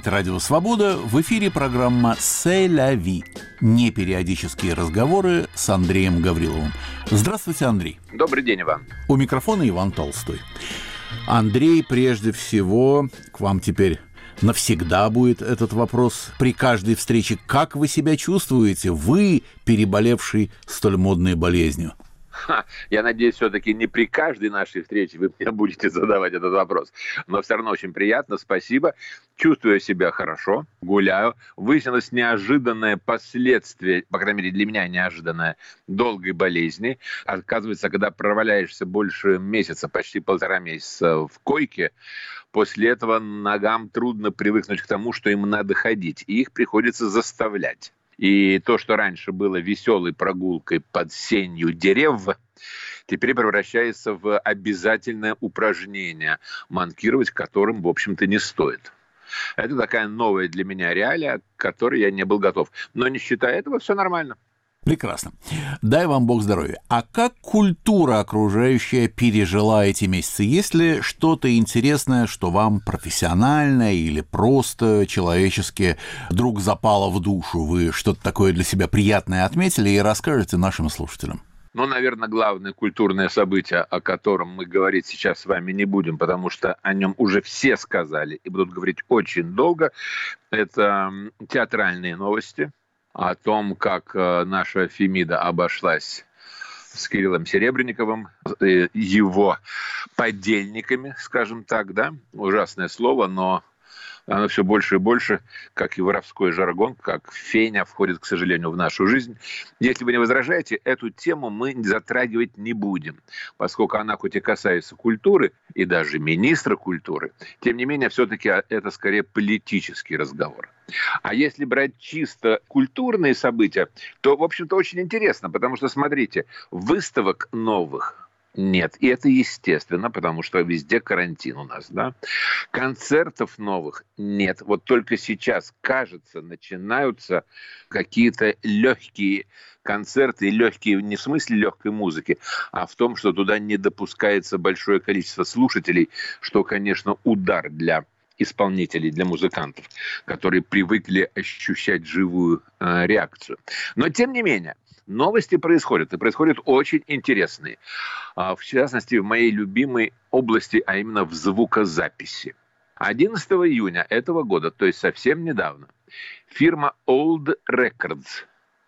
слушаете «Радио Свобода». В эфире программа «C'est la vie». Непериодические разговоры с Андреем Гавриловым. Здравствуйте, Андрей. Добрый день, Иван. У микрофона Иван Толстой. Андрей, прежде всего, к вам теперь навсегда будет этот вопрос при каждой встрече. Как вы себя чувствуете, вы, переболевший столь модной болезнью? Я надеюсь, все-таки не при каждой нашей встрече вы мне будете задавать этот вопрос. Но все равно очень приятно, спасибо. Чувствую себя хорошо, гуляю. Выяснилось неожиданное последствие, по крайней мере для меня неожиданное, долгой болезни. Оказывается, когда проваляешься больше месяца, почти 1,5 месяца в койке, после этого ногам трудно привыкнуть к тому, что им надо ходить. И их приходится заставлять. И то, что раньше было веселой прогулкой под сенью дерев, теперь превращается в обязательное упражнение, манкировать которым, в общем-то, не стоит. Это такая новая для меня реалия, к которой я не был готов. Но не считая этого, все нормально. Прекрасно. Дай вам Бог здоровья. А как культура окружающая пережила эти месяцы? Есть ли что-то интересное, что вам профессионально или просто человечески вдруг запало в душу? Вы что-то такое для себя приятное отметили и расскажете нашим слушателям? Ну, наверное, главное культурное событие, о котором мы говорить сейчас с вами не будем, потому что о нем уже все сказали и будут говорить очень долго, это театральные новости. О том, как наша Фемида обошлась с Кириллом Серебренниковым, его подельниками, скажем так, да, ужасное слово, но оно все больше и больше, как и воровской жаргон, как феня входит, к сожалению, в нашу жизнь. Если вы не возражаете, эту тему мы затрагивать не будем, поскольку она хоть и касается культуры, и даже министра культуры, тем не менее, все-таки это скорее политический разговор. А если брать чисто культурные события, то, в общем-то, очень интересно, потому что, смотрите, выставок новых нет, и это естественно, потому что везде карантин у нас, да. Концертов новых нет. Вот только сейчас, кажется, начинаются какие-то легкие концерты, легкие не в смысле легкой музыки, а в том, что туда не допускается большое количество слушателей, что, конечно, удар для исполнителей, для музыкантов, которые привыкли ощущать живую реакцию. Но, тем не менее, новости происходят, и происходят очень интересные. В частности, в моей любимой области, а именно в звукозаписи. 11 июня этого года, то есть совсем недавно, фирма Old Records.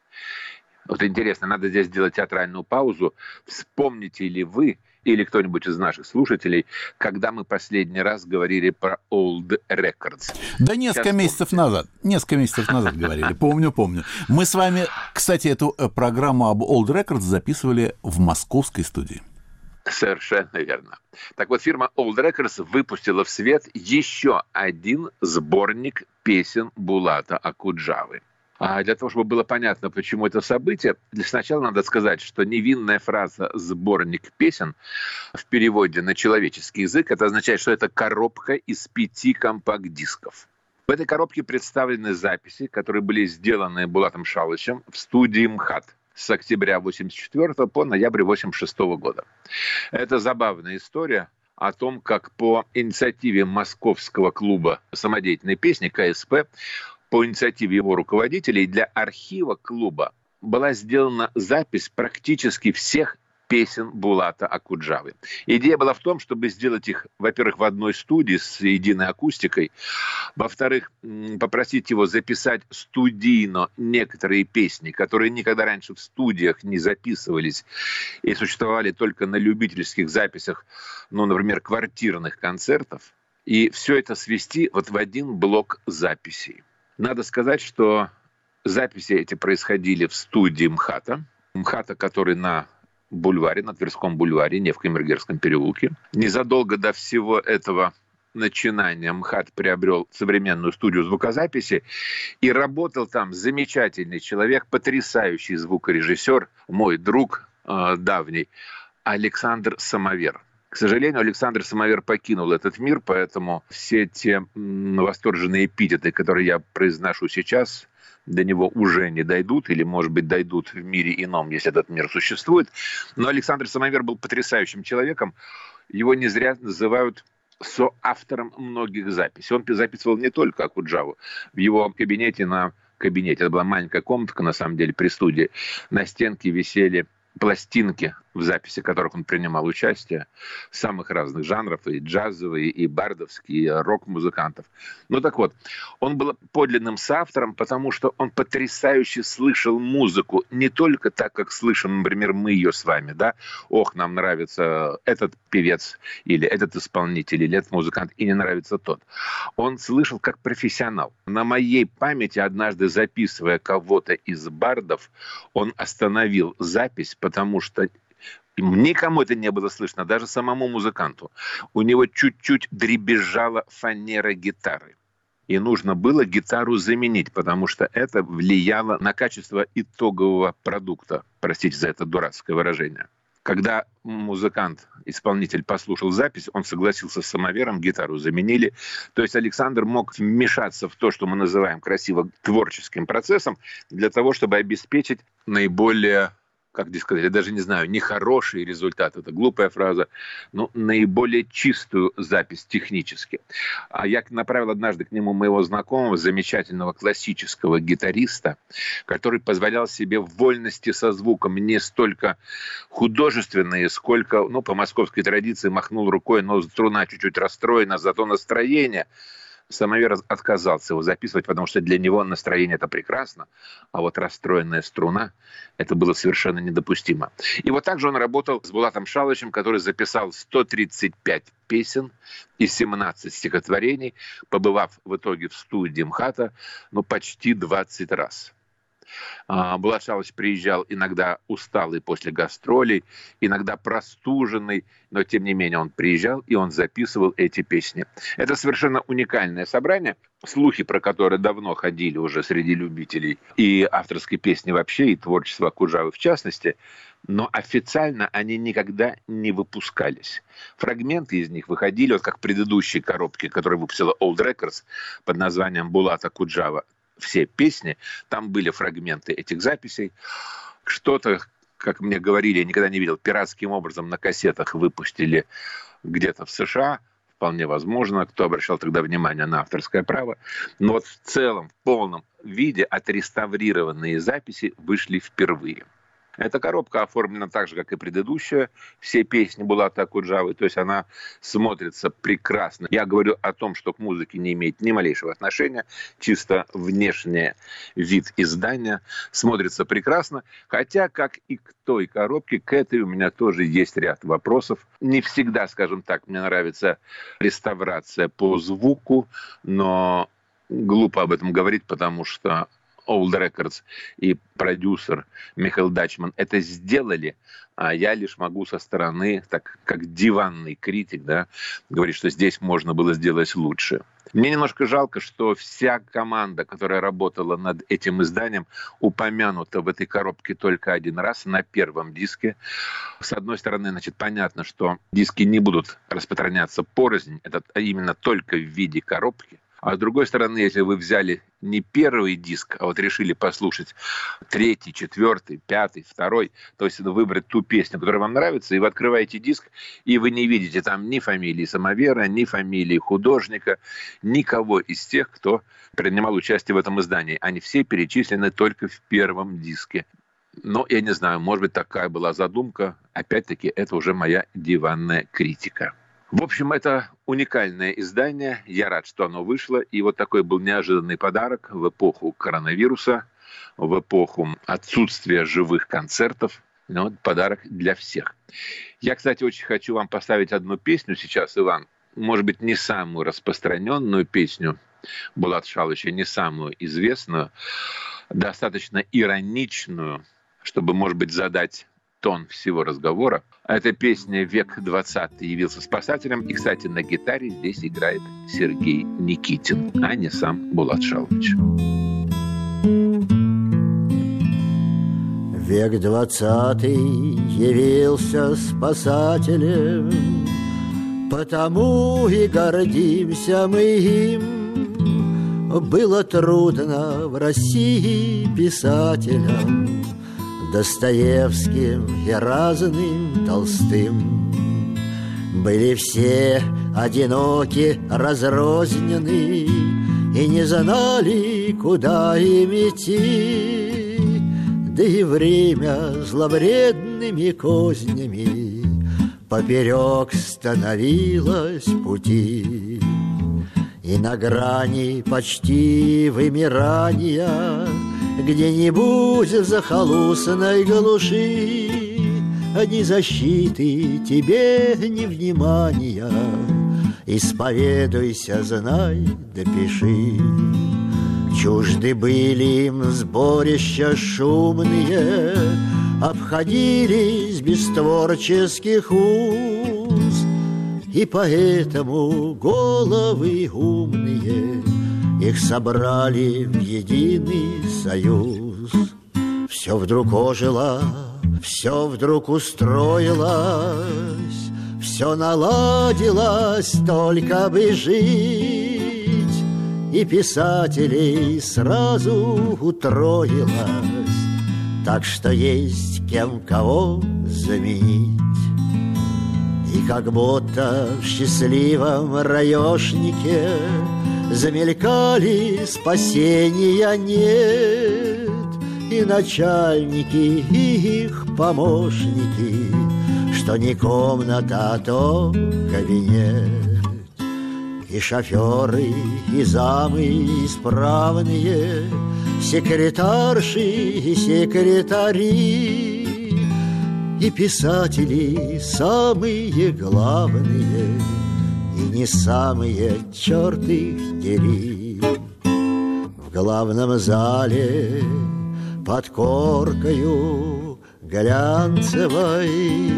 Вот интересно, надо здесь сделать театральную паузу. Вспомните ли вы или кто-нибудь из наших слушателей, когда мы последний раз говорили про Old Records? Да несколько месяцев назад говорили, помню. Мы с вами, кстати, эту программу об Old Records записывали в московской студии. Совершенно верно. Так вот, фирма Old Records выпустила в свет еще один сборник песен Булата Акуджавы. А для того, чтобы было понятно, почему это событие, сначала надо сказать, что невинная фраза «сборник песен» в переводе на человеческий язык, это означает, что это коробка из 5 компакт-дисков. В этой коробке представлены записи, которые были сделаны Булатом Шалычем в студии МХАТ с октября 1984 по ноябрь 1986 года. Это забавная история о том, как по инициативе Московского клуба самодеятельной песни КСП, по инициативе его руководителей, для архива клуба была сделана запись практически всех песен Булата Акуджавы. Идея была в том, чтобы сделать их, во-первых, в одной студии с единой акустикой, во-вторых, попросить его записать студийно некоторые песни, которые никогда раньше в студиях не записывались и существовали только на любительских записях, например, квартирных концертов, и все это свести вот в один блок записей. Надо сказать, что записи эти происходили в студии МХАТа, который на бульваре, на Тверском бульваре, не в Камергерском переулке. Незадолго до всего этого начинания МХАТ приобрел современную студию звукозаписи, и работал там замечательный человек, потрясающий звукорежиссер, мой друг давний, Александр Самовер. К сожалению, Александр Самовер покинул этот мир, поэтому все те восторженные эпитеты, которые я произношу сейчас, до него уже не дойдут, или, может быть, дойдут в мире ином, если этот мир существует. Но Александр Самовер был потрясающим человеком. Его не зря называют соавтором многих записей. Он записывал не только Окуджаву. В его кабинете, это была маленькая комнатка, на самом деле, при студии, на стенке висели пластинки, в записи которых он принимал участие, самых разных жанров, и джазовые, и бардовские, и рок-музыкантов. Ну так вот, он был подлинным соавтором, потому что он потрясающе слышал музыку, не только так, как слышим, например, мы ее с вами, да, ох, нам нравится этот певец, или этот исполнитель, или этот музыкант, и не нравится тот. Он слышал как профессионал. На моей памяти, однажды записывая кого-то из бардов, он остановил запись, потому что никому это не было слышно, даже самому музыканту. У него чуть-чуть дребезжала фанера гитары. И нужно было гитару заменить, потому что это влияло на качество итогового продукта. Простите за это дурацкое выражение. Когда музыкант, исполнитель послушал запись, он согласился с самовером, гитару заменили. То есть Александр мог вмешаться в то, что мы называем красиво творческим процессом, для того, чтобы обеспечить наиболее, как здесь сказать, я даже не знаю, нехороший результат, это глупая фраза, но наиболее чистую запись технически. А я направил однажды к нему моего знакомого, замечательного классического гитариста, который позволял себе в вольности со звуком не столько художественные, сколько, по московской традиции, махнул рукой, но струна чуть-чуть расстроена, зато настроение. Самовер отказался его записывать, потому что для него настроение – это прекрасно, а вот расстроенная струна – это было совершенно недопустимо. И вот так же он работал с Булатом Шалычем, который записал 135 песен и 17 стихотворений, побывав в итоге в студии МХАТа почти 20 раз. Булат Шалыч приезжал иногда усталый после гастролей, иногда простуженный, но тем не менее он приезжал и он записывал эти песни. Это совершенно уникальное собрание, слухи про которые давно ходили уже среди любителей и авторской песни вообще, и творчества Окуджавы в частности, но официально они никогда не выпускались. Фрагменты из них выходили, как предыдущие коробки, которые выпустила Old Records под названием «Булат Окуджава». Все песни, там были фрагменты этих записей. Что-то, как мне говорили, я никогда не видел, пиратским образом на кассетах выпустили где-то в США. Вполне возможно, кто обращал тогда внимание на авторское право. Но вот в целом, в полном виде отреставрированные записи вышли впервые. Эта коробка оформлена так же, как и предыдущая. Все песни Булата Окуджавы, то есть она смотрится прекрасно. Я говорю о том, что к музыке не имеет ни малейшего отношения. Чисто внешний вид издания смотрится прекрасно. Хотя, как и к той коробке, к этой у меня тоже есть ряд вопросов. Не всегда, скажем так, мне нравится реставрация по звуку, но глупо об этом говорить, потому что Old Records и продюсер Михаил Дачман это сделали, а я лишь могу со стороны, так как диванный критик, говорить, что здесь можно было сделать лучше. Мне немножко жалко, что вся команда, которая работала над этим изданием, упомянута в этой коробке только один раз на первом диске. С одной стороны, понятно, что диски не будут распространяться порознь, это именно только в виде коробки. А с другой стороны, если вы взяли не первый диск, а решили послушать 3-й, 4-й, 5-й, 2-й, то есть выбрать ту песню, которая вам нравится, и вы открываете диск, и вы не видите там ни фамилии самовера, ни фамилии художника, никого из тех, кто принимал участие в этом издании. Они все перечислены только в первом диске. Но я не знаю, может быть, такая была задумка. Опять-таки, это уже моя диванная критика. В общем, это уникальное издание. Я рад, что оно вышло. И вот такой был неожиданный подарок в эпоху коронавируса, в эпоху отсутствия живых концертов. Подарок для всех. Я, кстати, очень хочу вам поставить одну песню сейчас, Иван. Может быть, не самую распространенную песню Булата Шалыча, не самую известную, достаточно ироничную, чтобы, может быть, задать тон всего разговора. Эта песня «Век 20 явился спасателем». И, кстати, на гитаре здесь играет Сергей Никитин, а не сам Булат Шалыч. Век 20 явился спасателем, потому и гордимся мы им. Было трудно в России писателям, Достоевским и разным Толстым. Были все одиноки, разрознены, и не знали, куда им идти. Да и время зловредными кознями поперек становилось пути. И на грани почти вымирания где-нибудь в захолустной глуши ни защиты тебе, ни внимания. Исповедуйся, знай, да пиши. Чужды были им сборища шумные, обходились без творческих уз, и поэтому головы умные их собрали в единый союз. Все вдруг ожило, все вдруг устроилось, все наладилось, только бы жить, и писателей сразу утроилось, так что есть кем кого заменить. И как будто в счастливом раешнике замелькали, спасения нет, и начальники, и их помощники, что не комната, а то кабинет. И шоферы, и замы исправные, секретарши и секретари, и писатели самые главные, и не самые, черт их дери. В главном зале под коркою глянцевой,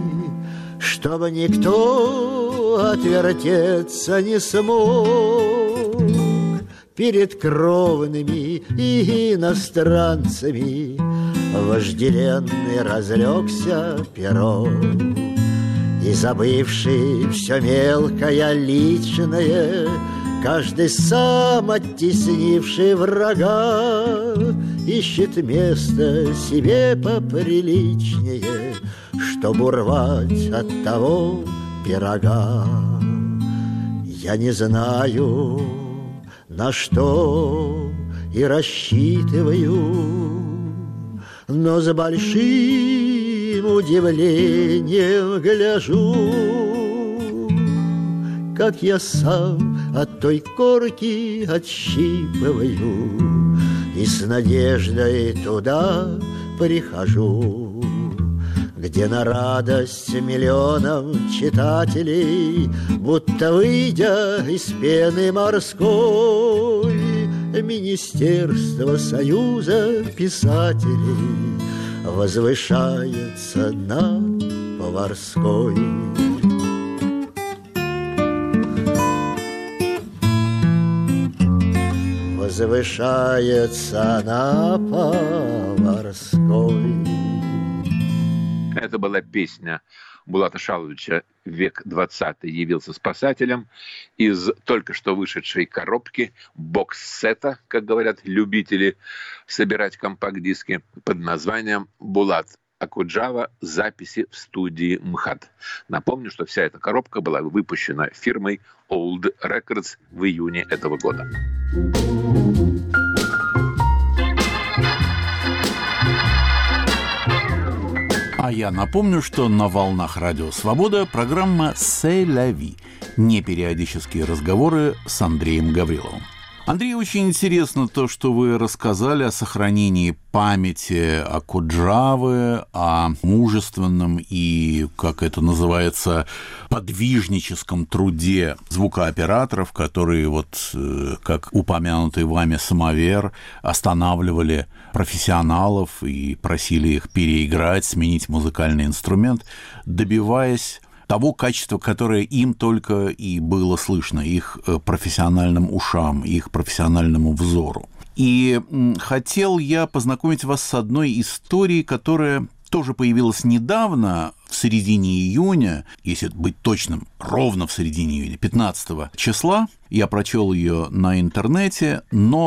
чтобы никто отвертеться не смог, перед кровными и иностранцами вожделенный разлегся пером. И забывший все мелкое личное, каждый сам оттеснивший врага, ищет место себе поприличнее, чтоб урвать от того пирога. Я не знаю, на что и рассчитываю, но с большим удивлением гляжу, как я сам от той корки отщипываю и с надеждой туда прихожу, где на радость миллионам читателей, будто выйдя из пены морской, Министерство Союза писателей возвышается над Поварской. Возвышается на Поварской. Это была песня Булата Шаловича «Век 20 явился спасателем» из только что вышедшей коробки бокс-сета, как говорят любители собирать компакт-диски, под названием «Булат Акуджава. Записи в студии МХАТ». Напомню, что вся эта коробка была выпущена фирмой Old Records в июне этого года. А я напомню, что на волнах Радио Свобода программа «C'est la vie» – непериодические разговоры с Андреем Гавриловым. Андрей, очень интересно то, что вы рассказали о сохранении памяти Акуджавы, о мужественном и, как это называется, подвижническом труде звукооператоров, которые, вот, как упомянутый вами самовер, останавливали профессионалов и просили их переиграть, сменить музыкальный инструмент, добиваясь того качества, которое им только и было слышно, их профессиональным ушам, их профессиональному взору. И хотел я познакомить вас с одной историей, которая тоже появилась недавно, в середине июня, если быть точным, ровно в середине июня, 15 числа. Я прочел ее на интернете, но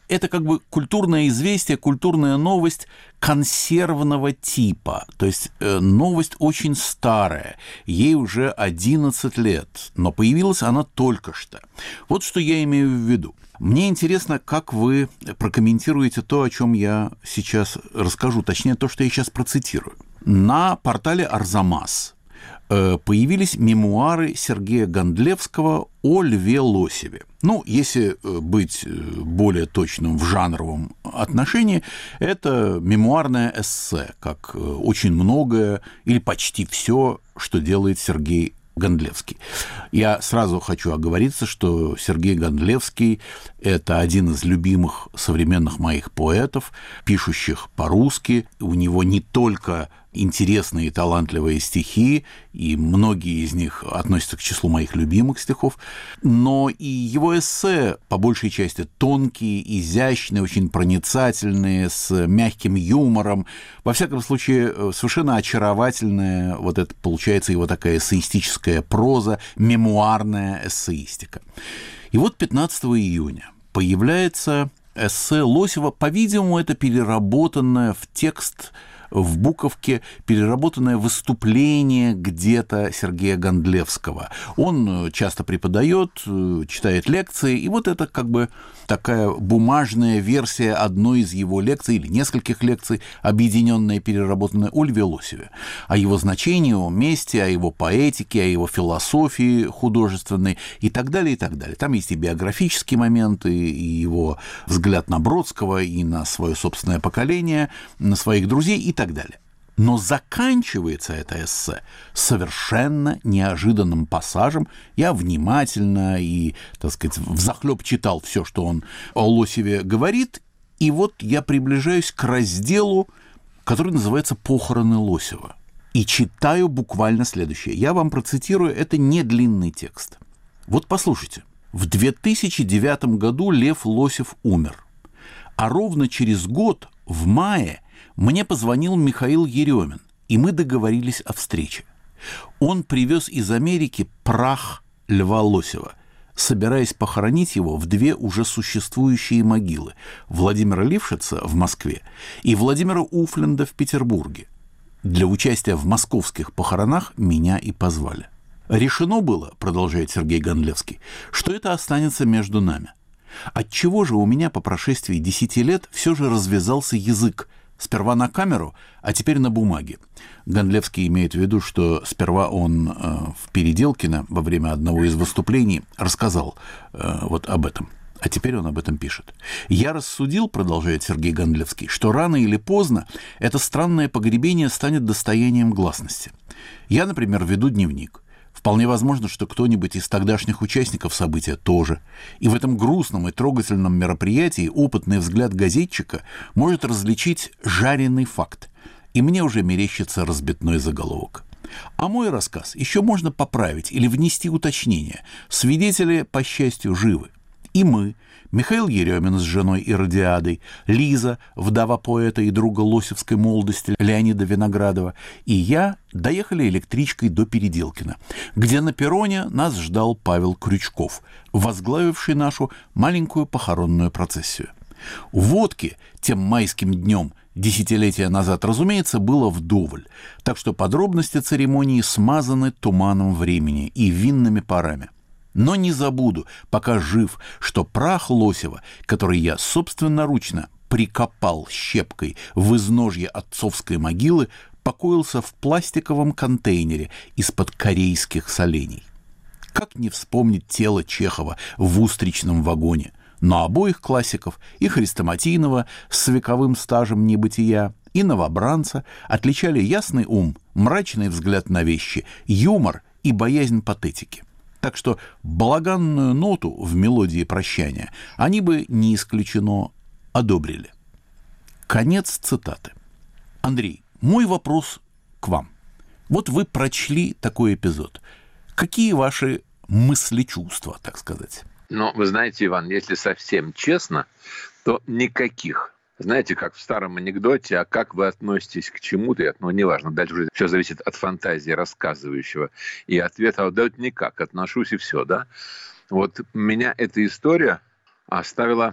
это как бы культурное известие, культурная новость консервного типа. То есть новость очень старая, ей уже 11 лет, но появилась она только что. Вот что я имею в виду. Мне интересно, как вы прокомментируете то, о чем я сейчас расскажу, точнее, то, что я сейчас процитирую. На портале «Арзамас» появились мемуары Сергея Гондлевского о Льве Лосеве. Ну, если быть более точным в жанровом отношении, это мемуарное эссе, как очень многое или почти все, что делает Сергей Гондлевский. Я сразу хочу оговориться, что Сергей Гондлевский – это один из любимых современных моих поэтов, пишущих по-русски. У него не только интересные и талантливые стихи, и многие из них относятся к числу моих любимых стихов, но и его эссе, по большей части, тонкие, изящные, очень проницательные, с мягким юмором. Во всяком случае, совершенно очаровательная, вот это получается его такая эссеистическая проза, мемуарная эссеистика. И вот 15 июня появляется эссе Лосева, по-видимому, это переработанное в текст, в буковке, переработанное выступление где-то Сергея Гондлевского. Он часто преподает, читает лекции, и вот это как бы такая бумажная версия одной из его лекций или нескольких лекций, объединенная, переработанная о Льве Лосеве, о его значении, о месте, о его поэтике, о его философии художественной и так далее, и так далее. Там есть и биографические моменты, и его взгляд на Бродского, и на свое собственное поколение, на своих друзей и так далее. Но заканчивается это эссе совершенно неожиданным пассажем. Я внимательно и, так сказать, взахлёб читал все, что он о Лосеве говорит, и вот я приближаюсь к разделу, который называется «Похороны Лосева». И читаю буквально следующее. Я вам процитирую, это не длинный текст. Вот послушайте. В 2009 году Лев Лосев умер. А ровно через год, в мае, мне позвонил Михаил Еремин, и мы договорились о встрече. Он привез из Америки прах Льва Лосева, собираясь похоронить его в две уже существующие могилы – Владимира Лившица в Москве и Владимира Уфленда в Петербурге. Для участия в московских похоронах меня и позвали. Решено было, продолжает Сергей Гондлевский, что это останется между нами. Отчего же у меня по прошествии 10 лет все же развязался язык, сперва на камеру, а теперь на бумаге. Гондлевский имеет в виду, что сперва он в Переделкино во время одного из выступлений рассказал вот об этом, а теперь он об этом пишет. «Я рассудил, — продолжает Сергей Гондлевский, — что рано или поздно это странное погребение станет достоянием гласности. Я, например, веду дневник. Вполне возможно, что кто-нибудь из тогдашних участников события тоже. И в этом грустном и трогательном мероприятии опытный взгляд газетчика может различить жареный факт. И мне уже мерещится разбитной заголовок. А мой рассказ еще можно поправить или внести уточнение. Свидетели, по счастью, живы. И мы, Михаил Еремин с женой Иродиадой, Лиза, вдова поэта и друга лосевской молодости Леонида Виноградова, и я доехали электричкой до Переделкина, где на перроне нас ждал Павел Крючков, возглавивший нашу маленькую похоронную процессию. Водки тем майским днем десятилетия назад, разумеется, было вдоволь, так что подробности церемонии смазаны туманом времени и винными парами. Но не забуду, пока жив, что прах Лосева, который я собственноручно прикопал щепкой в изножье отцовской могилы, покоился в пластиковом контейнере из-под корейских солений. Как не вспомнить тело Чехова в устричном вагоне, но обоих классиков, и Хрестоматийного с вековым стажем небытия, и новобранца отличали ясный ум, мрачный взгляд на вещи, юмор и боязнь патетики. Так что балаганную ноту в мелодии прощания они бы, не исключено, одобрили. Конец цитаты. Андрей, мой вопрос к вам. Вот вы прочли такой эпизод. Какие ваши мысли-чувства, так сказать? Ну, вы знаете, Иван, если совсем честно, то никаких. Знаете, как в старом анекдоте, а как вы относитесь к чему-то, ну, неважно, дальше уже все зависит от фантазии рассказывающего и ответа, да вот никак, отношусь и все, да. Вот меня эта история оставила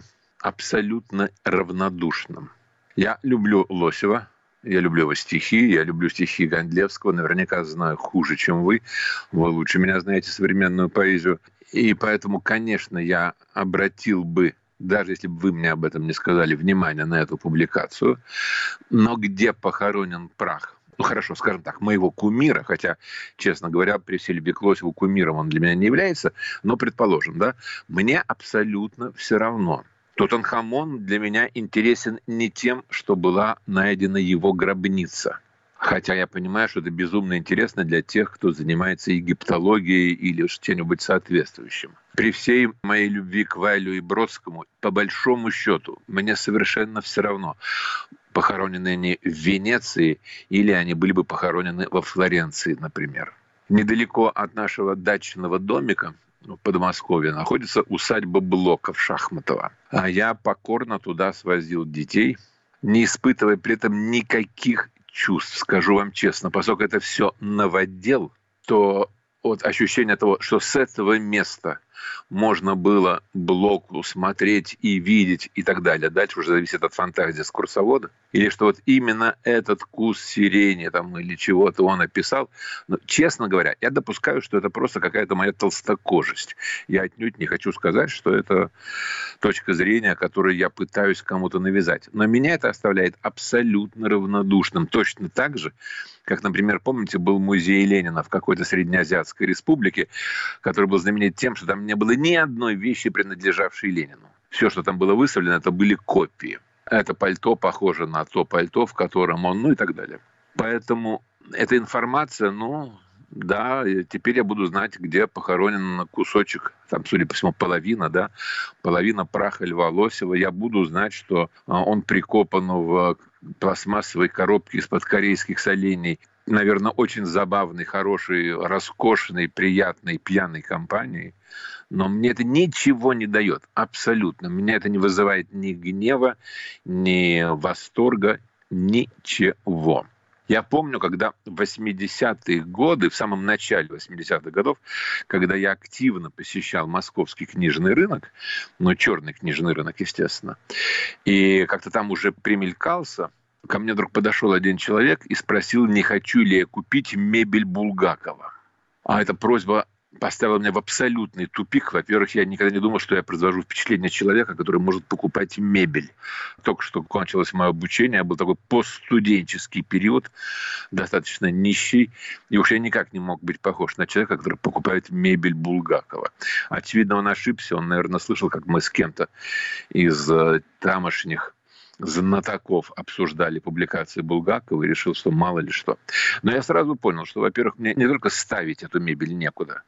абсолютно равнодушным. Я люблю Лосева, я люблю его стихи, я люблю стихи Гондлевского, наверняка знаю хуже, чем вы лучше меня знаете современную поэзию. И поэтому, конечно, я обратил бы, даже если бы вы мне об этом не сказали, внимание на эту публикацию. Но где похоронен прах? Ну, хорошо, скажем так, моего кумира, хотя, честно говоря, при всей любви к Лосеву кумиром он для меня не является, но, предположим, да, мне абсолютно все равно. Тутанхамон для меня интересен не тем, что была найдена его гробница. Хотя я понимаю, что это безумно интересно для тех, кто занимается египтологией или чем-нибудь соответствующим. При всей моей любви к Вайлю и Бродскому, по большому счету, мне совершенно все равно, похоронены они в Венеции или они были бы похоронены во Флоренции, например. Недалеко от нашего дачного домика в Подмосковье находится усадьба Блоков-Шахматова. А я покорно туда свозил детей, не испытывая при этом никаких чувств, скажу вам честно. Поскольку это все новодел, то вот ощущение того, что с этого места можно было Блоку смотреть и видеть и так далее. Дальше уже зависит от фантазии экскурсовода. Или что вот именно этот куст сирени там, или чего-то он описал. Но, честно говоря, я допускаю, что это просто какая-то моя толстокожесть. Я отнюдь не хочу сказать, что это точка зрения, которую я пытаюсь кому-то навязать. Но меня это оставляет абсолютно равнодушным. Точно так же, как, например, помните, был музей Ленина в какой-то Среднеазиатской республике, который был знаменит тем, что там не было ни одной вещи, принадлежавшей Ленину. Все, что там было выставлено, это были копии. Это пальто похоже на то пальто, в котором он, ну и так далее. Поэтому эта информация, ну, да, теперь я буду знать, где похоронен кусочек, там, судя по всему, половина праха Льва Лосева. Я буду знать, что он прикопан в пластмассовой коробке из-под корейских солений. Наверное, очень забавной, хорошей, роскошной, приятной, пьяной компании. Но мне это ничего не дает, абсолютно. Меня это не вызывает ни гнева, ни восторга, ничего. Я помню, когда в 80-е годы, в самом начале 80-х годов, когда я активно посещал московский книжный рынок, ну, черный книжный рынок, естественно, и как-то там уже примелькался, ко мне вдруг подошел один человек и спросил, не хочу ли я купить мебель Булгакова. А эта просьба поставила меня в абсолютный тупик. Во-первых, я никогда не думал, что я произвожу впечатление человека, который может покупать мебель. Только что кончилось мое обучение, был такой постстуденческий период, достаточно нищий, и уж я никак не мог быть похож на человека, который покупает мебель Булгакова. Очевидно, он ошибся, он, наверное, слышал, как мы с кем-то из тамошних знатоков обсуждали публикации Булгакова и решил, что мало ли что. Но я сразу понял, что, во-первых, мне не только ставить эту мебель некуда,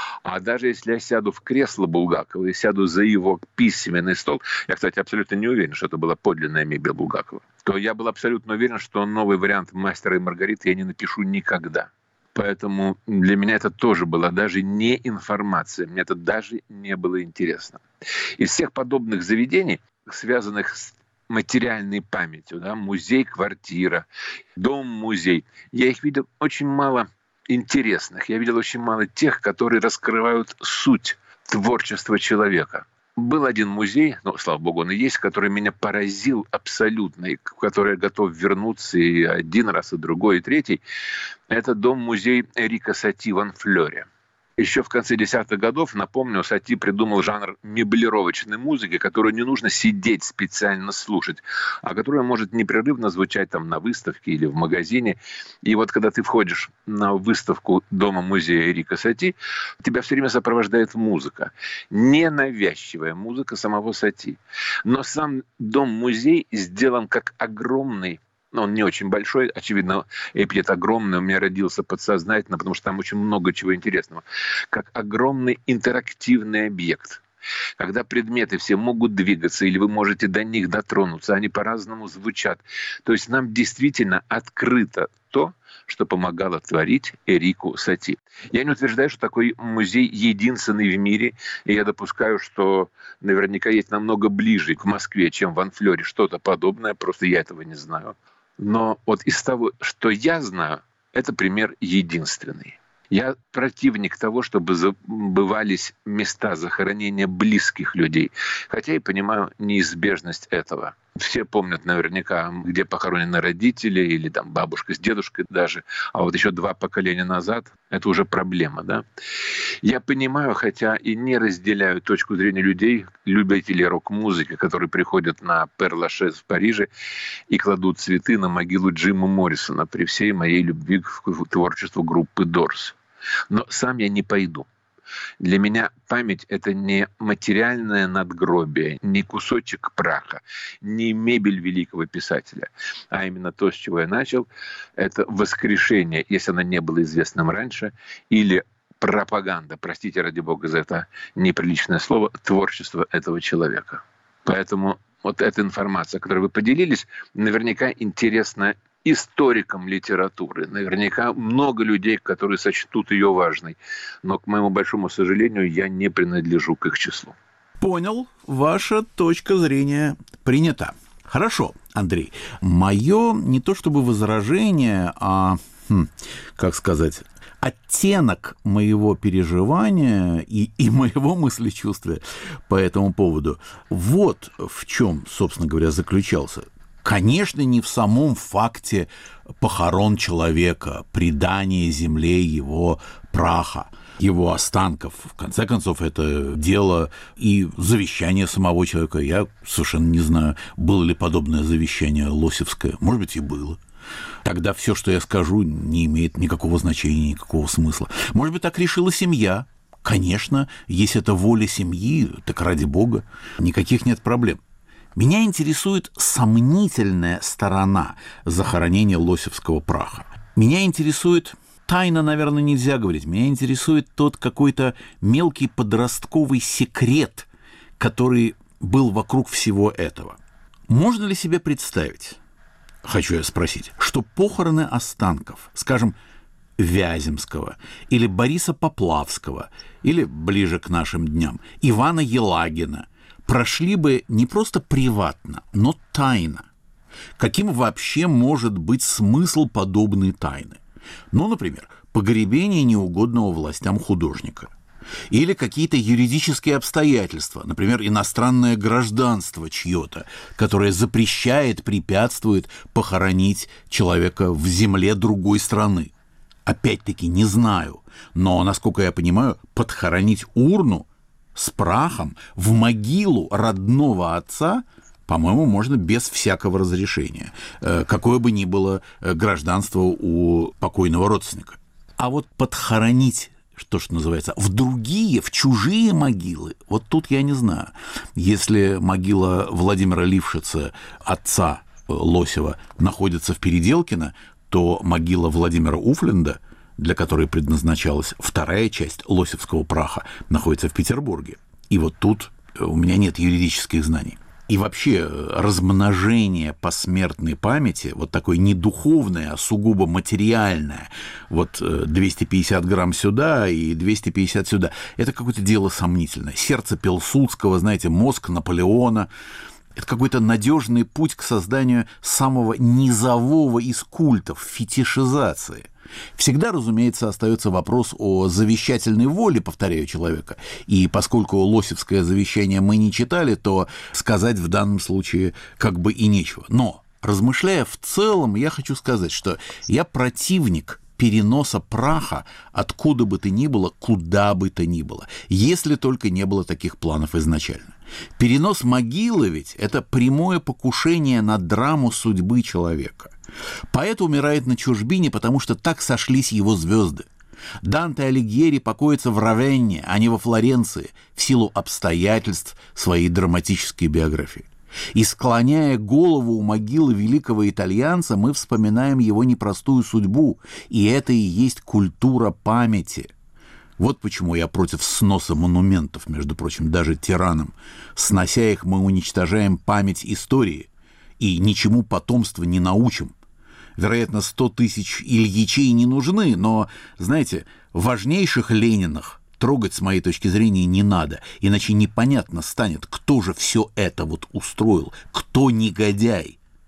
а даже если я сяду в кресло Булгакова и сяду за его письменный стол, я, кстати, абсолютно не уверен, что это была подлинная мебель Булгакова, то я был абсолютно уверен, что новый вариант «Мастера и Маргариты» я не напишу никогда. Поэтому для меня это тоже была даже не информация, мне это даже не было интересно. Из всех подобных заведений, связанных с материальной памятью, да, музей, квартира, дом-музей. Я их видел очень мало интересных. Я видел очень мало тех, которые раскрывают суть творчества человека. Был один музей, ну, слава богу, он и есть, который меня поразил абсолютно, и в который я готов вернуться и один раз, и другой, и третий. Это дом-музей Эрика Сати в Анфлёре. Еще в конце 10-х годов, напомню, Сати придумал жанр меблировочной музыки, которую не нужно сидеть специально слушать, а которая может непрерывно звучать там на выставке или в магазине. И вот когда ты входишь на выставку дома-музея Эрика Сати, тебя все время сопровождает музыка. Ненавязчивая музыка самого Сати. Но сам дом-музей сделан как огромный, но он не очень большой, очевидно, эпитет огромный, у меня родился подсознательно, потому что там очень много чего интересного. Как огромный интерактивный объект. Когда предметы все могут двигаться, или вы можете до них дотронуться, они по-разному звучат. То есть нам действительно открыто то, что помогало творить Эрику Сати. Я не утверждаю, что такой музей единственный в мире, и я допускаю, что наверняка есть намного ближе к Москве, чем в Анфлёре что-то подобное, просто я этого не знаю. Но вот из того, что я знаю, это пример единственный. Я противник того, чтобы забывались места захоронения близких людей. Хотя и понимаю неизбежность этого. Все помнят наверняка, где похоронены родители или там бабушка с дедушкой даже. А вот еще 2 поколения назад это уже проблема, да? Я понимаю, хотя и не разделяю точку зрения людей, любителей рок-музыки, которые приходят на Пер-Лашез в Париже и кладут цветы на могилу Джима Моррисона при всей моей любви к творчеству группы Doors. Но сам я не пойду. Для меня память – это не материальное надгробие, не кусочек праха, не мебель великого писателя, а именно то, с чего я начал – это воскрешение, если оно не было известным раньше, или пропаганда, простите ради бога за это неприличное слово, творчества этого человека. Поэтому вот эта информация, которой вы поделились, наверняка интересна историкам литературы. Наверняка много людей, которые сочтут ее важной. Но, к моему большому сожалению, я не принадлежу к их числу. Понял. Ваша точка зрения принята. Хорошо, Андрей. Мое не то чтобы возражение, а, как сказать, оттенок моего переживания и моего мыслечувствия по этому поводу. Вот в чем, собственно говоря, заключался. Конечно, не в самом факте похорон человека, предания земле его праха, его останков. В конце концов, это дело и завещание самого человека. Я совершенно не знаю, было ли подобное завещание лосевское. Может быть, и было. Тогда все, что я скажу, не имеет никакого значения, никакого смысла. Может быть, так решила семья. Конечно, если это воля семьи, так ради бога, никаких нет проблем. Меня интересует сомнительная сторона захоронения лосевского праха. Меня интересует, тайна, наверное, нельзя говорить, меня интересует тот какой-то мелкий подростковый секрет, который был вокруг всего этого. Можно ли себе представить, хочу я спросить, что похороны останков, скажем, Вяземского или Бориса Поплавского, или ближе к нашим дням, Ивана Елагина, прошли бы не просто приватно, но тайно. Каким вообще может быть смысл подобной тайны? Ну, например, погребение неугодного властям художника. Или какие-то юридические обстоятельства, например, иностранное гражданство чье-то, которое запрещает, препятствует похоронить человека в земле другой страны. Опять-таки не знаю, но, насколько я понимаю, подхоронить урну с прахом в могилу родного отца, по-моему, можно без всякого разрешения, какое бы ни было гражданство у покойного родственника. А вот подхоронить, что называется, в другие, в чужие могилы, вот тут я не знаю. Если могила Владимира Лившица, отца Лосева, находится в Переделкино, то могила Владимира Уфленда, для которой предназначалась вторая часть лосевского праха, находится в Петербурге. И вот тут у меня нет юридических знаний. И вообще размножение посмертной памяти, вот такое не духовное, а сугубо материальное, вот 250 грамм сюда и 250 сюда, это какое-то дело сомнительное. Сердце Пилсудского, знаете, мозг Наполеона. Это какой-то надежный путь к созданию самого низового из культов, фетишизации. Всегда, разумеется, остается вопрос о завещательной воле, повторяю, человека. И поскольку лосевское завещание мы не читали, то сказать в данном случае как бы и нечего. Но, размышляя в целом, я хочу сказать, что я противник переноса праха откуда бы то ни было, куда бы то ни было, если только не было таких планов изначально. Перенос могилы ведь – это прямое покушение на драму судьбы человека. Поэт умирает на чужбине, потому что так сошлись его звезды. Данте Алигьери покоится в Равенне, а не во Флоренции, в силу обстоятельств своей драматической биографии. И склоняя голову у могилы великого итальянца, мы вспоминаем его непростую судьбу, и это и есть культура памяти. Вот почему я против сноса монументов, между прочим, даже тиранам. Снося их, мы уничтожаем память истории и ничему потомство не научим. Вероятно, 100 тысяч Ильичей не нужны, но, знаете, важнейших Лениных трогать, с моей точки зрения, не надо, иначе непонятно станет, кто же все это вот устроил, кто негодяй.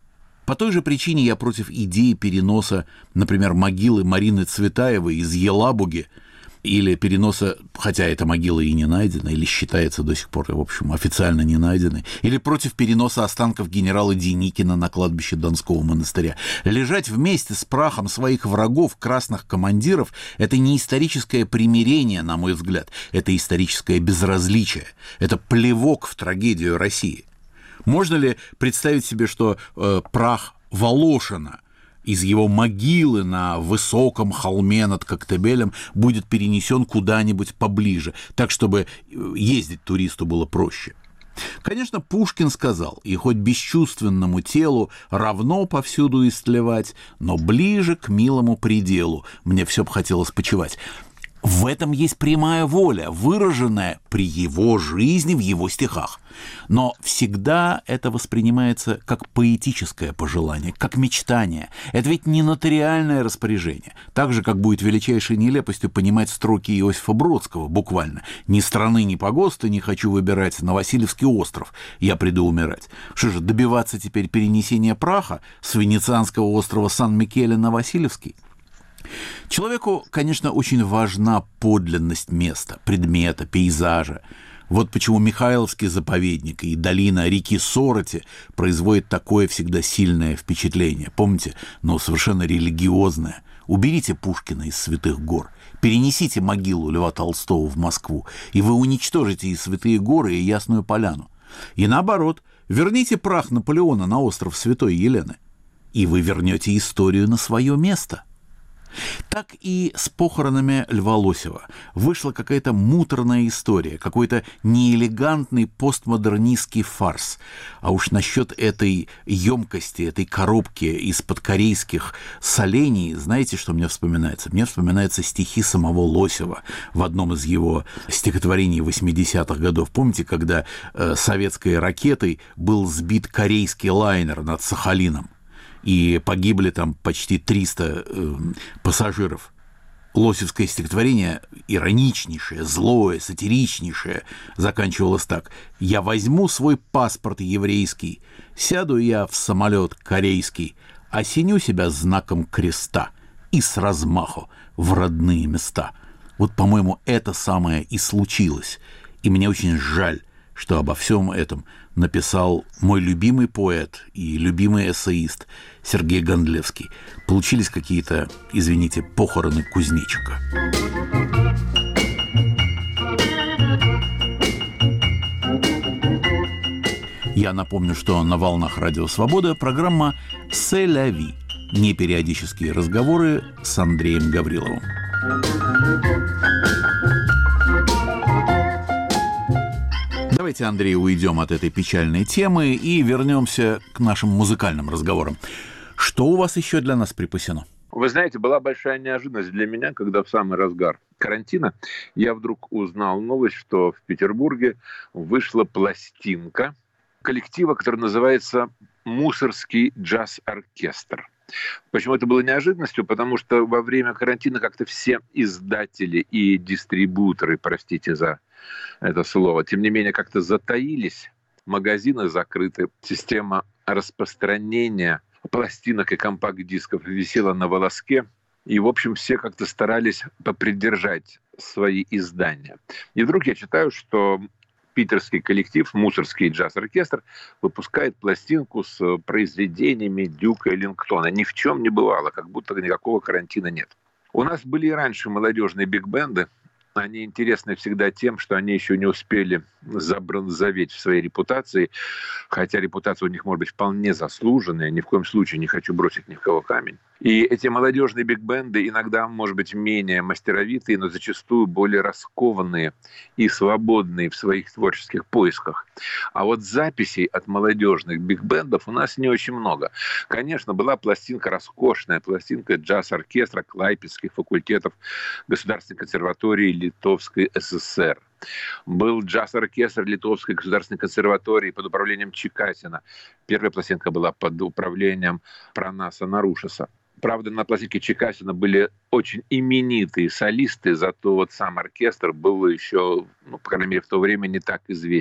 По той же причине я против идеи переноса, например, могилы Марины Цветаевой из Елабуги, или переноса, хотя эта могила и не найдена, или считается до сих пор, в общем, официально не найденной, или против переноса останков генерала Деникина на кладбище Донского монастыря. Лежать вместе с прахом своих врагов, красных командиров, это не историческое примирение, на мой взгляд, это историческое безразличие, это плевок в трагедию России. Можно ли представить себе, что прах Волошина из его могилы на высоком холме над Коктебелем будет перенесен куда-нибудь поближе, так, чтобы ездить туристу было проще? Конечно, Пушкин сказал, и хоть бесчувственному телу равно повсюду истлевать, но ближе к милому пределу мне все б хотелось почивать. В этом есть прямая воля, выраженная при его жизни в его стихах. Но всегда это воспринимается как поэтическое пожелание, как мечтание. Это ведь не нотариальное распоряжение. Так же, как будет величайшей нелепостью понимать строки Иосифа Бродского, буквально. «Ни страны, ни погоста не хочу выбирать, на Васильевский остров я приду умирать». Что же, добиваться теперь перенесения праха с венецианского острова Сан-Микеле на Васильевский? Человеку, конечно, очень важна подлинность места, предмета, пейзажа. Вот почему Михайловский заповедник и долина реки Сороти производят такое всегда сильное впечатление. Помните, но совершенно религиозное. Уберите Пушкина из Святых гор, перенесите могилу Льва Толстого в Москву, и вы уничтожите и Святые горы, и Ясную Поляну. И наоборот, верните прах Наполеона на остров Святой Елены, и вы вернете историю на свое место. Так и с похоронами Льва Лосева вышла какая-то муторная история, какой-то неэлегантный постмодернистский фарс. А уж насчет этой емкости, этой коробки из-под корейских солений, знаете, что мне вспоминается? Мне вспоминаются стихи самого Лосева в одном из его стихотворений 80-х годов. Помните, когда советской ракетой был сбит корейский лайнер над Сахалином? И погибли там почти 300 пассажиров. Лосевское стихотворение, ироничнейшее, злое, сатиричнейшее, заканчивалось так: «Я возьму свой паспорт еврейский, сяду я в самолет корейский, осеню себя знаком креста и с размаху в родные места». Вот, по-моему, это самое и случилось. И мне очень жаль, что обо всем этом написал мой любимый поэт и любимый эссеист Сергей Гондлевский. Получились какие-то, извините, похороны кузнечика. Я напомню, что на волнах Радио Свобода программа «C'est la vie» – непериодические разговоры с Андреем Гавриловым. Давайте, Андрей, уйдем от этой печальной темы и вернемся к нашим музыкальным разговорам. Что у вас еще для нас припасено? Вы знаете, была большая неожиданность для меня, когда в самый разгар карантина я вдруг узнал новость, что в Петербурге вышла пластинка коллектива, который называется «Мусорский джаз-оркестр». Почему это было неожиданностью? Потому что во время карантина как-то все издатели и дистрибьюторы, простите за это слово, тем не менее как-то затаились, магазины закрыты, система распространения пластинок и компакт-дисков висела на волоске, и, в общем, все как-то старались попридержать свои издания. И вдруг я читаю, что питерский коллектив «Мусорский джаз-оркестр» выпускает пластинку с произведениями Дюка Эллингтона. Ни в чем не бывало, как будто никакого карантина нет. У нас были и раньше молодежные биг-бенды. Они интересны всегда тем, что они еще не успели забронзоветь в своей репутации, хотя репутация у них может быть вполне заслуженная, ни в коем случае не хочу бросить ни в кого камень. И эти молодежные биг-бенды иногда, может быть, менее мастеровитые, но зачастую более раскованные и свободные в своих творческих поисках. А вот записей от молодежных биг-бендов у нас не очень много. Конечно, была пластинка, роскошная пластинка джаз-оркестра Клайпедских факультетов Государственной консерватории Литовской ССР. Был джаз-оркестр Литовской государственной консерватории под управлением Чекасина. Первая пластинка была под управлением Пранаса Нарушеса. Правда, на пластинке Чекасина были очень именитые солисты, зато вот сам оркестр был еще, по крайней мере, в то время не так известен.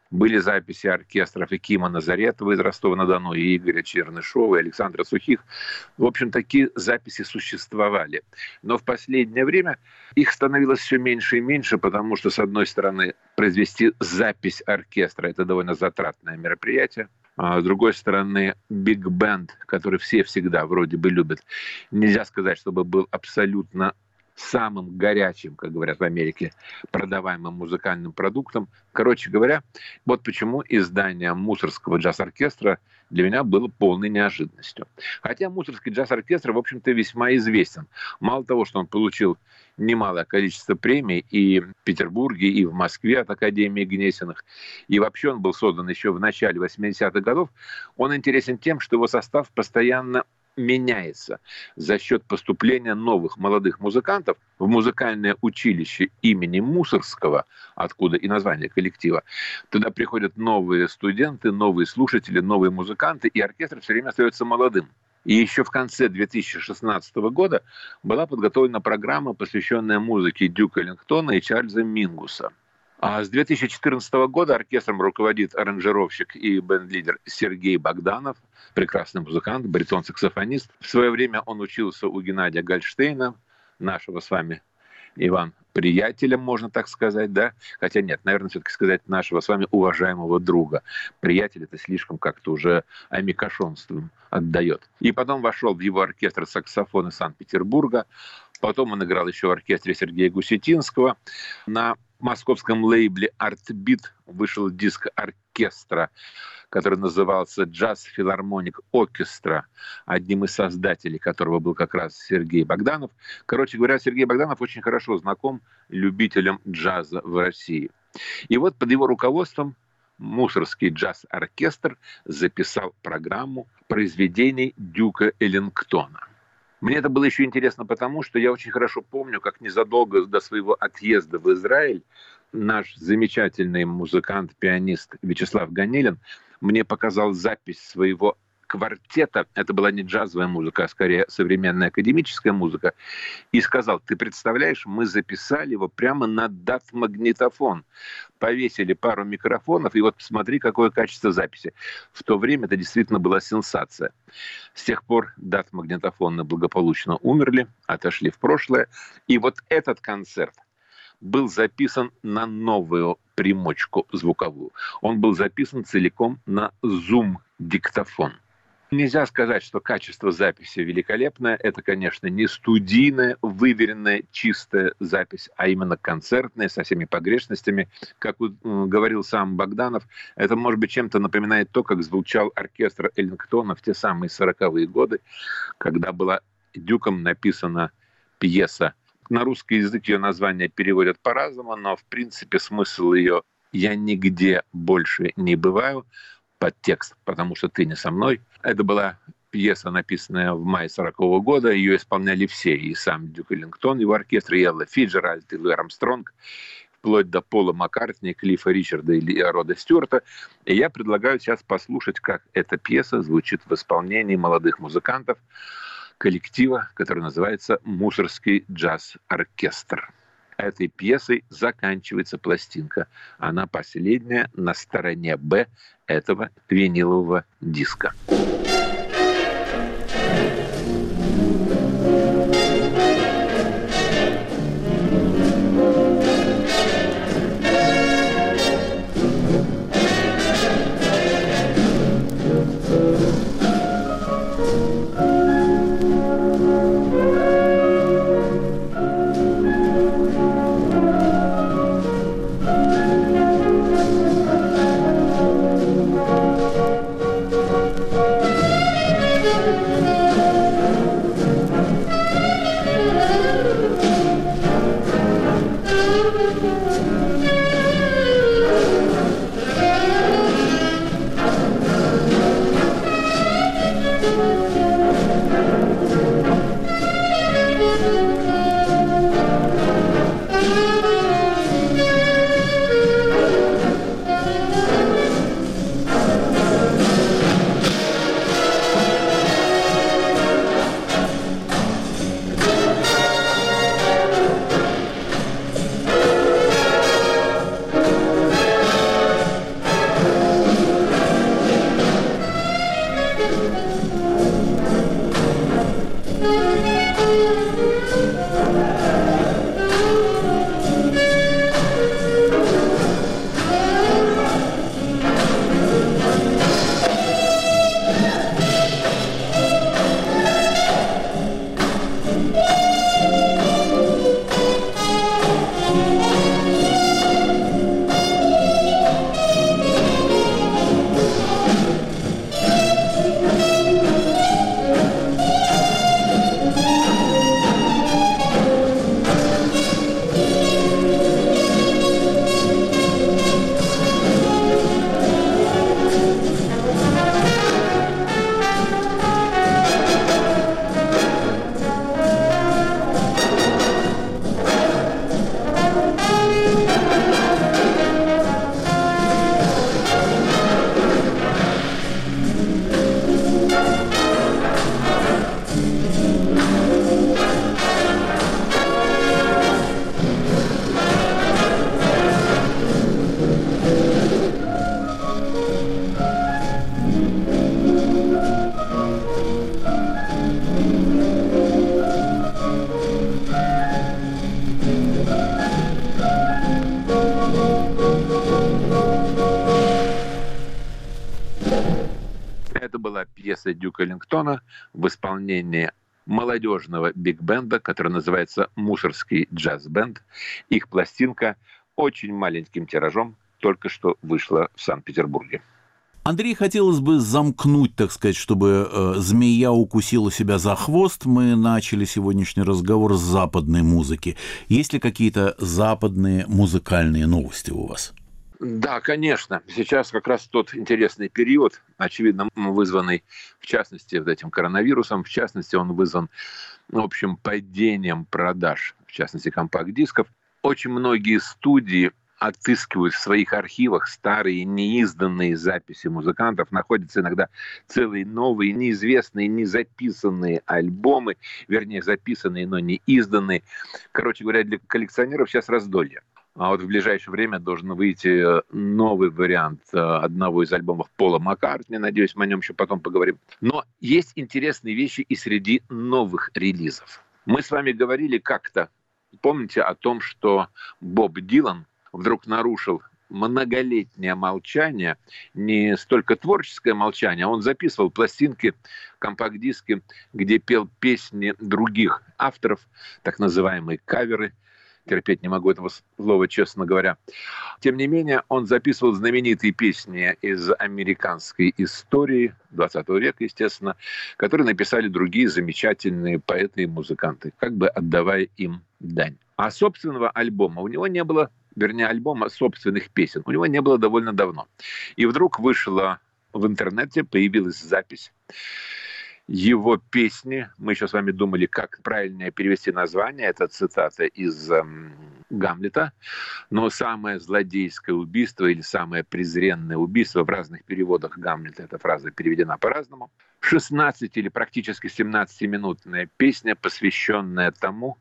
Были записи оркестров и Кима Назаретова из Ростова-на-Дону, и Игоря Чернышова, и Александра Сухих. В общем, такие записи существовали. Но в последнее время их становилось все меньше и меньше, потому что, с одной стороны, произвести запись оркестра – это довольно затратное мероприятие. А с другой стороны, биг-бенд, который все всегда вроде бы любят, нельзя сказать, чтобы был абсолютно самым горячим, как говорят в Америке, продаваемым музыкальным продуктом. Короче говоря, вот почему издание Мусоргского джаз-оркестра для меня было полной неожиданностью. Хотя Мусоргский джаз-оркестр, в общем-то, весьма известен. Мало того, что он получил немалое количество премий и в Петербурге, и в Москве от Академии Гнесиных, и вообще он был создан еще в начале 80-х годов, он интересен тем, что его состав постоянно меняется за счет поступления новых молодых музыкантов в музыкальное училище имени Мусоргского, откуда и название коллектива. Туда приходят новые студенты, новые слушатели, новые музыканты, и оркестр все время остается молодым. И еще в конце 2016 года была подготовлена программа, посвященная музыке Дюка Эллингтона и Чарльза Мингуса. А с 2014 года оркестром руководит аранжировщик и бенд-лидер Сергей Богданов, прекрасный музыкант, баритон-саксофонист. В свое время он учился у Геннадия Гольштейна, нашего с вами, Иван, приятеля, можно так сказать, да? Хотя нет, наверное, все-таки сказать нашего с вами уважаемого друга. Приятель это слишком как-то уже амикошонством отдает. И потом вошел в его оркестр саксофона Санкт-Петербурга. Потом он играл еще в оркестре Сергея Гусетинского. На московском лейбле «Артбит» вышел диск оркестра, который назывался «Джаз Филармоник Оркестра», одним из создателей которого был как раз Сергей Богданов. Короче говоря, Сергей Богданов очень хорошо знаком любителям джаза в России. И вот под его руководством Мусоргский джаз-оркестр записал программу произведений Дюка Эллингтона. Мне это было еще интересно потому, что я очень хорошо помню, как незадолго до своего отъезда в Израиль наш замечательный музыкант, пианист Вячеслав Ганелин мне показал запись своего квартета. Это была не джазовая музыка, а скорее современная академическая музыка. И сказал: ты представляешь, мы записали его прямо на дат-магнитофон. Повесили пару микрофонов, и вот посмотри, какое качество записи. В то время это действительно была сенсация. С тех пор дат-магнитофоны благополучно умерли, отошли в прошлое. И вот этот концерт был записан на новую примочку звуковую. Он был записан целиком на Zoom-диктофон. Нельзя сказать, что качество записи великолепное. Это, конечно, не студийная, выверенная, чистая запись, а именно концертная, со всеми погрешностями. Как говорил сам Богданов, это, может быть, чем-то напоминает то, как звучал оркестр Эллингтона в те самые 40-е годы, когда была Дюком написана пьеса. На русский язык ее название переводят по-разному, но, в принципе, смысл ее «Я нигде больше не бываю», подтекст «Потому что ты не со мной». Это была пьеса, написанная в мае 40-го года. Ее исполняли все. И сам Дюк Эллингтон, его оркестр, и Элла Фиджеральд, и Луи Армстронг, вплоть до Пола Маккартни, Клиффа Ричарда и Рода Стюарта. И я предлагаю сейчас послушать, как эта пьеса звучит в исполнении молодых музыкантов коллектива, который называется «Мусоргский джаз-оркестр». Этой пьесой заканчивается пластинка. Она последняя на стороне «Б» этого винилового диска. пьеса Дюка Эллингтона в исполнении молодежного биг-бенда, который называется «Мусорский джаз-бенд». Их пластинка очень маленьким тиражом только что вышла в Санкт-Петербурге. Андрей, хотелось бы замкнуть, так сказать, чтобы змея укусила себя за хвост. Мы начали сегодняшний разговор с западной музыки. Есть ли какие-то западные музыкальные новости у вас? Да, конечно. Сейчас как раз тот интересный период, очевидно, вызванный, в частности, вот этим коронавирусом. В частности, он вызван общим падением продаж, в частности, компакт-дисков. Очень многие студии отыскивают в своих архивах старые неизданные записи музыкантов. Находятся иногда целые новые, неизвестные, незаписанные альбомы, вернее, записанные, но не изданные. Короче говоря, для коллекционеров сейчас раздолье. А вот в ближайшее время должен выйти новый вариант одного из альбомов Пола Маккартни. Надеюсь, мы о нем еще потом поговорим. Но есть интересные вещи и среди новых релизов. Мы с вами говорили как-то, помните, о том, что Боб Дилан вдруг нарушил многолетнее молчание, не столько творческое молчание, а он записывал пластинки, компакт-диски, где пел песни других авторов, так называемые каверы. Терпеть не могу этого слова, честно говоря. Тем не менее, он записывал знаменитые песни из американской истории 20 века, естественно, которые написали другие замечательные поэты и музыканты, как бы отдавая им дань. А собственного альбома у него не было, вернее, альбома собственных песен у него не было довольно давно. И вдруг вышла в интернете, появилась запись его песни. Мы еще с вами думали, как правильно перевести название. Это цитата из Гамлета. Но самое злодейское убийство или самое презренное убийство, в разных переводах Гамлета эта фраза переведена по-разному. 16 или практически 17-минутная песня, посвященная тому,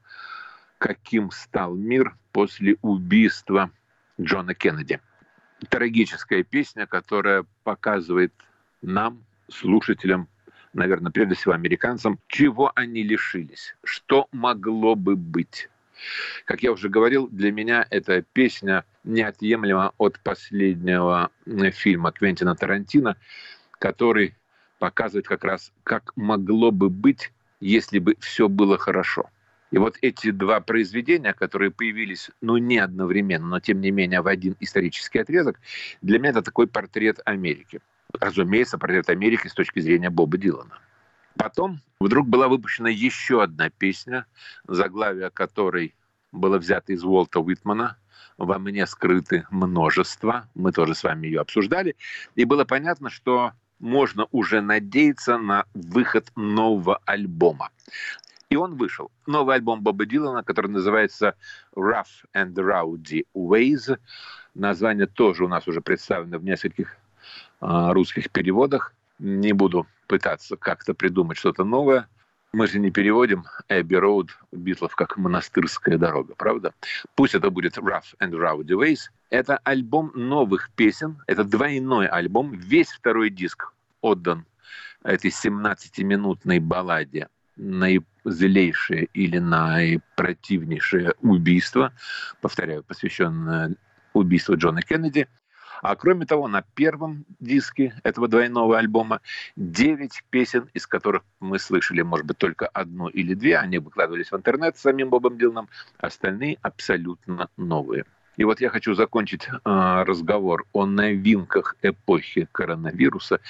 каким стал мир после убийства Джона Кеннеди. Трагическая песня, которая показывает нам, слушателям, наверное, прежде всего американцам, чего они лишились, что могло бы быть. Как я уже говорил, для меня эта песня неотъемлема от последнего фильма Квентина Тарантино, который показывает как раз, как могло бы быть, если бы все было хорошо. И вот эти два произведения, которые появились, не одновременно, но тем не менее в один исторический отрезок, для меня это такой портрет Америки. Разумеется, портрет Америки с точки зрения Боба Дилана. Потом вдруг была выпущена еще одна песня, заглавие которой было взято из Уолта Уитмана «Во мне скрыты множество». Мы тоже с вами ее обсуждали. И было понятно, что можно уже надеяться на выход нового альбома. И он вышел. Новый альбом Боба Дилана, который называется «Rough and Rowdy Ways». Название тоже у нас уже представлено в нескольких русских переводах. Не буду пытаться как-то придумать что-то новое. Мы же не переводим Эбби Роуд Битлов как «монастырская дорога», правда? Пусть это будет «Rough and Rowdy Ways». Это альбом новых песен. Это двойной альбом. Весь второй диск отдан этой 17-минутной балладе «Наизлейшее» или «Наипротивнейшее убийство». Повторяю, посвященное убийству Джона Кеннеди. А кроме того, на первом диске этого двойного альбома 9 песен, из которых мы слышали, может быть, только одну или две, они выкладывались в интернет с самим Бобом Диланом, остальные абсолютно новые. И вот я хочу закончить разговор о новинках эпохи коронавируса.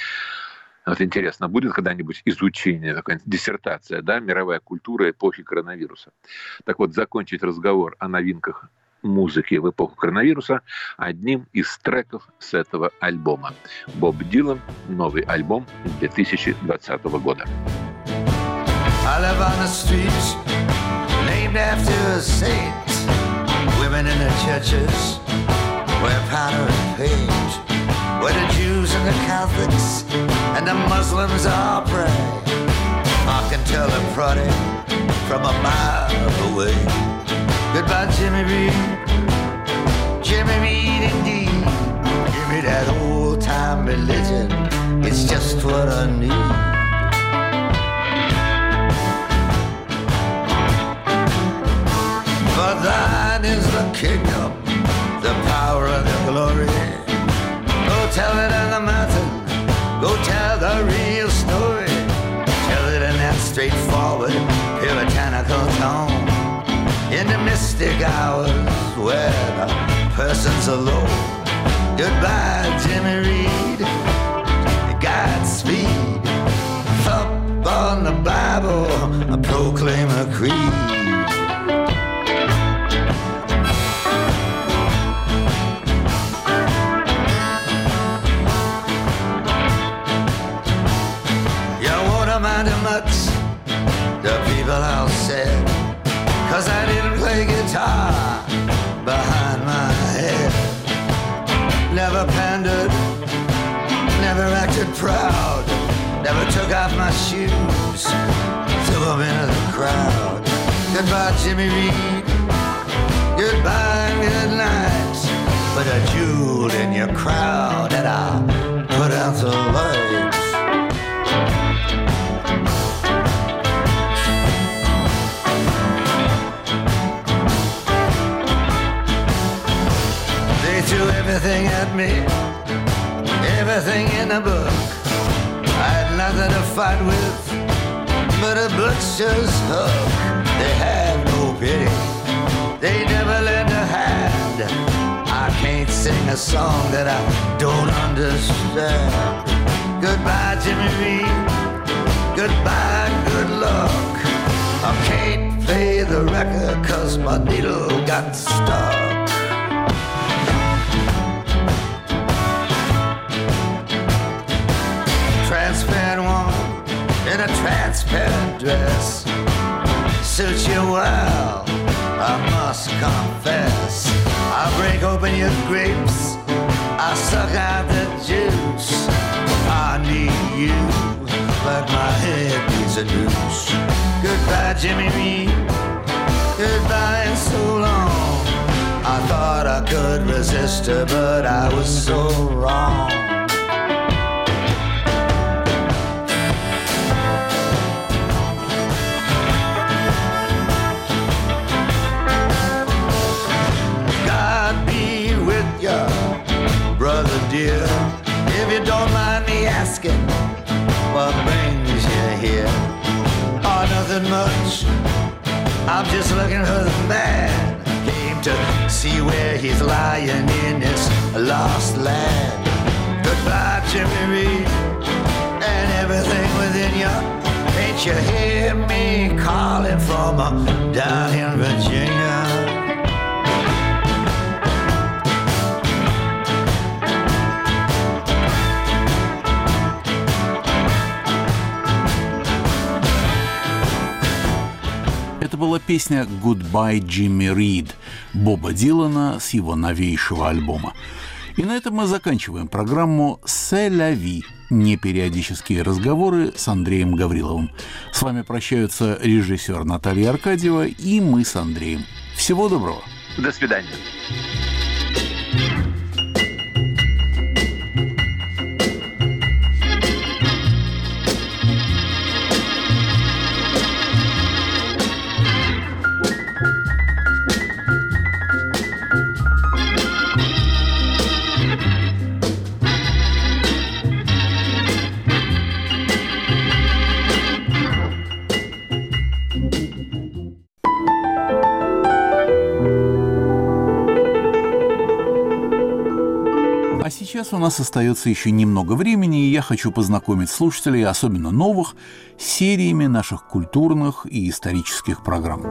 Вот интересно, будет когда-нибудь изучение, такая диссертация, да, мировая культура эпохи коронавируса? Так вот, закончить разговор о новинках музыки в эпоху коронавируса одним из треков с этого альбома. Боб Дилан, новый альбом 2020 года. I live on the streets named after a saint. Women in the churches wear powder and paint. Where the Jews and the Catholics and the Muslims all pray. I can tell a party from a mile away. Goodbye, Jimmy Reed. Jimmy Reed, indeed. Give me that old-time religion. It's just what I need. For thine is the kingdom, the power and the glory. Go tell it on the mountain. Go tell the real story. tone in the mystic hours when a person's alone. Goodbye, Jimmy Reed, Godspeed. Thump on the Bible, I proclaim a creed. Much the people all said, 'cause I didn't play guitar behind my head. Never pandered, never acted proud, never took off my shoes, threw them into the crowd. Goodbye, Jimmy Reed, goodbye and good night. Put a jewel in your crowd and I'll put out the lights. Threw everything at me, everything in the book. I had nothing to fight with but a butcher's hook. They had no pity, they never lend a hand. I can't sing a song that I don't understand. Goodbye, Jimmy Reed, goodbye, good luck. I can't play the record 'cause my needle got stuck. Transparent woman in a transparent dress suits you well, I must confess. I break open your grapes, I suck out the juice. I need you like my head needs a noose. Goodbye, Jimmy Reed, goodbye and so long. I thought I could resist her, but I was so wrong. Brother dear, if you don't mind me asking, what brings you here? Oh, nothing much, I'm just looking for the man. Came to see where he's lying in this lost land. Goodbye, Jimmy Reed, and everything within you. Can't you hear me calling from down in Virginia? Это была песня «Goodbye, Jimmy Reed» Боба Дилана с его новейшего альбома. И на этом мы заканчиваем программу «C'est la vie» – непериодические разговоры с Андреем Гавриловым. С вами прощаются режиссер Наталья Аркадьева и мы с Андреем. Всего доброго. До свидания. Сейчас у нас остается еще немного времени, и я хочу познакомить слушателей, особенно новых, с сериями наших культурных и исторических программ.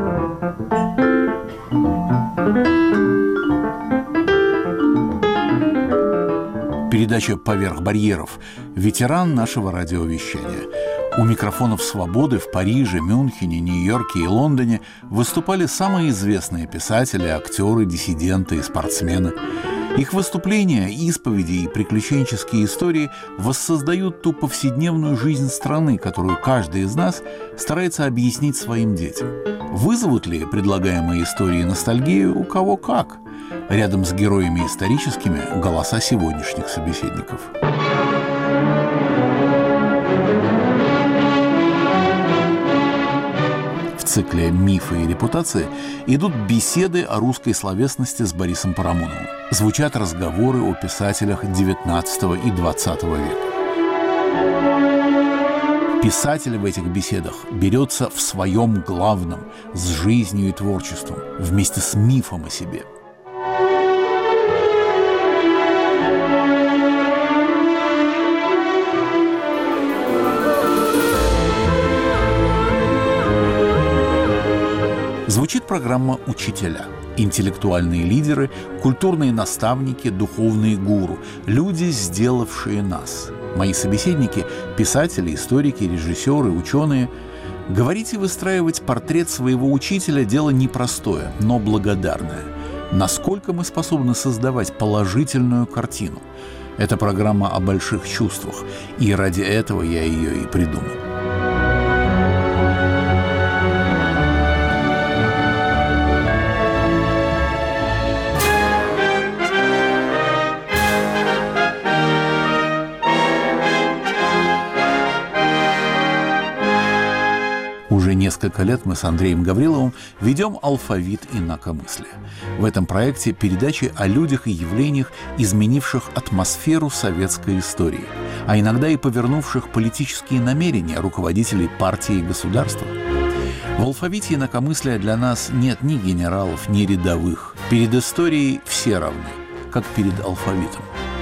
Передача «Поверх барьеров» – ветеран нашего радиовещания. У микрофонов «Свободы» в Париже, Мюнхене, Нью-Йорке и Лондоне выступали самые известные писатели, актеры, диссиденты и спортсмены. Их выступления, исповеди и приключенческие истории воссоздают ту повседневную жизнь страны, которую каждый из нас старается объяснить своим детям. Вызовут ли предлагаемые истории ностальгию у кого как? Рядом с героями историческими – голоса сегодняшних собеседников. В цикле «Мифы и репутации» идут беседы о русской словесности с Борисом Парамоновым. Звучат разговоры о писателях XIX и XX века. Писатель в этих беседах берется в своем главном, с жизнью и творчеством, вместе с мифом о себе. Звучит программа «Учителя». Интеллектуальные лидеры, культурные наставники, духовные гуру, люди, сделавшие нас. Мои собеседники – писатели, историки, режиссеры, ученые. Говорить и выстраивать портрет своего учителя – дело непростое, но благодарное. Насколько мы способны создавать положительную картину? Это программа о больших чувствах, и ради этого я ее и придумал. Уже несколько лет мы с Андреем Гавриловым ведем «Алфавит инакомыслия». В этом проекте передачи о людях и явлениях, изменивших атмосферу советской истории, а иногда и повернувших политические намерения руководителей партии и государства. В «Алфавите инакомыслия» для нас нет ни генералов, ни рядовых. Перед историей все равны, как перед алфавитом.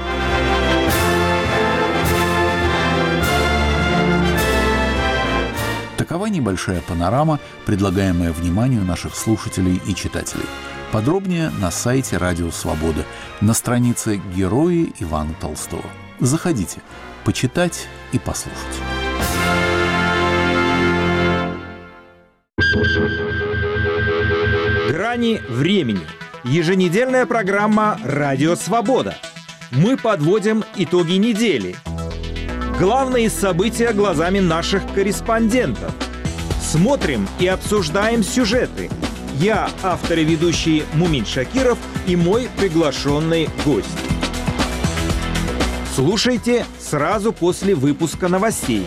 Такова небольшая панорама, предлагаемая вниманию наших слушателей и читателей. Подробнее на сайте «Радио Свобода», на странице «Герои Ивана Толстого». Заходите, почитать и послушать. «Грани времени». Еженедельная программа «Радио Свобода». Мы подводим итоги недели. Главные события глазами наших корреспондентов. Смотрим и обсуждаем сюжеты. Я, автор и ведущий Мумин Шакиров, и мой приглашенный гость. Слушайте сразу после выпуска новостей.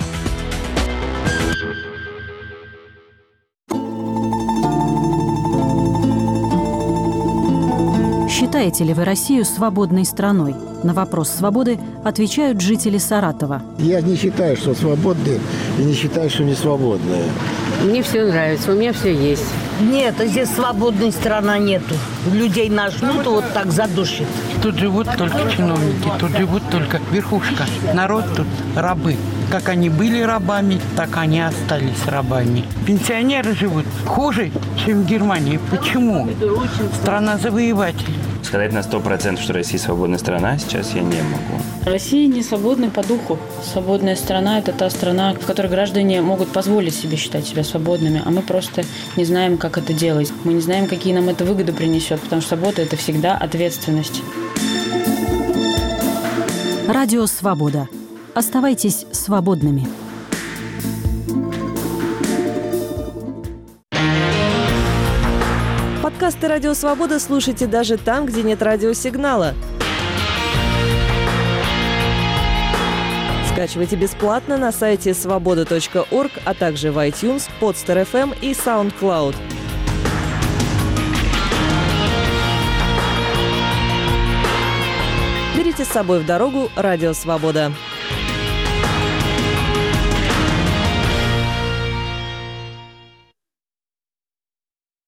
Считаете ли вы Россию свободной страной? На вопрос свободы отвечают жители Саратова. Я не считаю, что свободные, и не считаю, что не свободные. Мне все нравится, у меня все есть. Нет, здесь свободной страны нету. Людей нажмут, вот так задушит. Тут живут только чиновники, тут живут только верхушка. Народ тут рабы. Как они были рабами, так они остались рабами. Пенсионеры живут хуже, чем в Германии. Почему? Страна завоевателей. Сказать на 100%, что Россия свободная страна, сейчас я не могу. Россия не свободна по духу. Свободная страна – это та страна, в которой граждане могут позволить себе считать себя свободными, а мы просто не знаем, как это делать. Мы не знаем, какие нам это выгоды принесет, потому что свобода – это всегда ответственность. Радио «Свобода». Оставайтесь свободными. Подкасты «Радио Свобода» слушайте даже там, где нет радиосигнала. Скачивайте бесплатно на сайте svoboda.org, а также в iTunes, Podster FM и SoundCloud. Берите с собой в дорогу «Радио Свобода».